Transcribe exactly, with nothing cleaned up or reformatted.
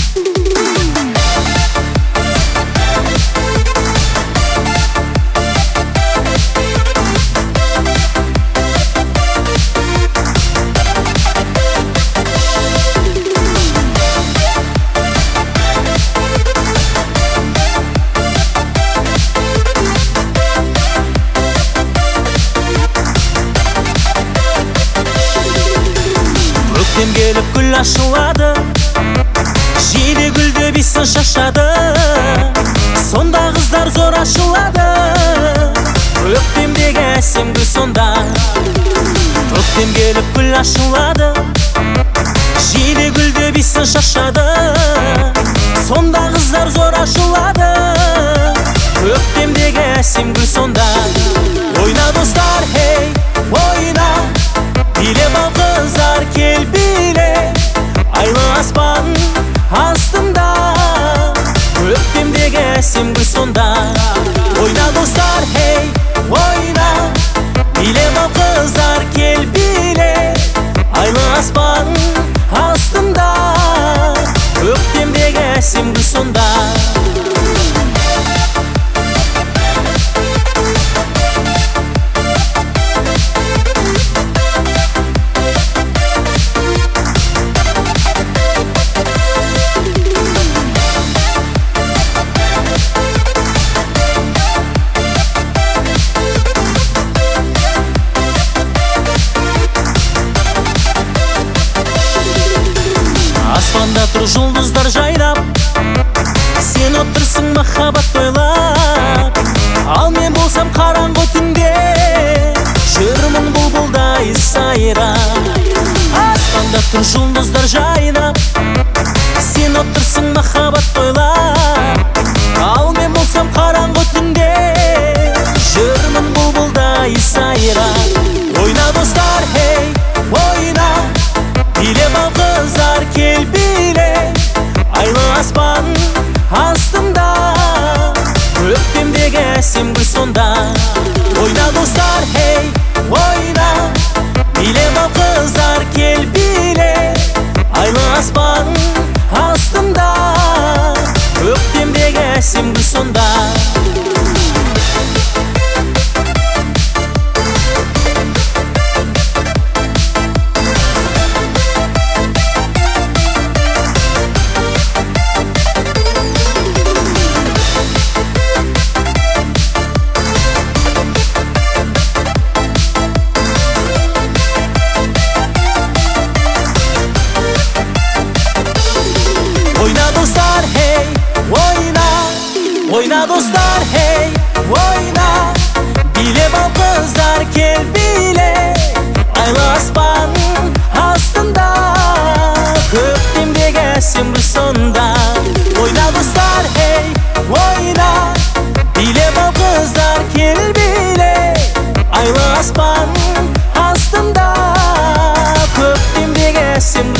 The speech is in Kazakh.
Көктем келіп гүл ашылады, жиде гүлді бисін шашады, сонда қыздар зор ашылады. Көктемдегі әсем гүл сонда. Көктем келіп гүл ашылады, жиде гүлді бисін шашады, сонда қыздар зор ашылады. Көктемдегі әсем гүл сонда. Ойна достар, хей, ойна, билеп ал қыздар, кел биле, айлы аспан астында. Көктемдегі әсем гүл сонда. Ойна достар, хей, ойна, билеп ал қыздар, кел биле, айлы аспан астында. Көктемдегі әсем гүл сонда. Аспанда тұр жұлдыздар жайнап, сен отырсың махаббат тойлап. Ал мен болсам қараңғы түнде, жүрмін бұлбұлдай сайрап. Аспанда тұр жұлдыздар жайнап, сен отырсың махаббат тойлап. Ал мен болсам қараңғы түнде, жүрмін бұлбұлдай сайрап. Ойна достар, хей, ойна, билеп ал қыздар, кел биле, айлы аспан астында. Көктемдегі әсем гүл сонда. Ойна достар, хей, ойна, билеп ал қыздар, кел биле, айлы аспан астында. Көктемдегі әсем гүл сонда. Oyna dostlar, hey, oyna, oyna dostlar, hey, oyna, bilep al kızlar, gel bile, aylı aspan astında. Köktемдегі әсем гүл сонда. Oyna dostlar, hey, oyna, bilep al kızlar, gel bile, aylı aspan astında. Köktемдегі әсем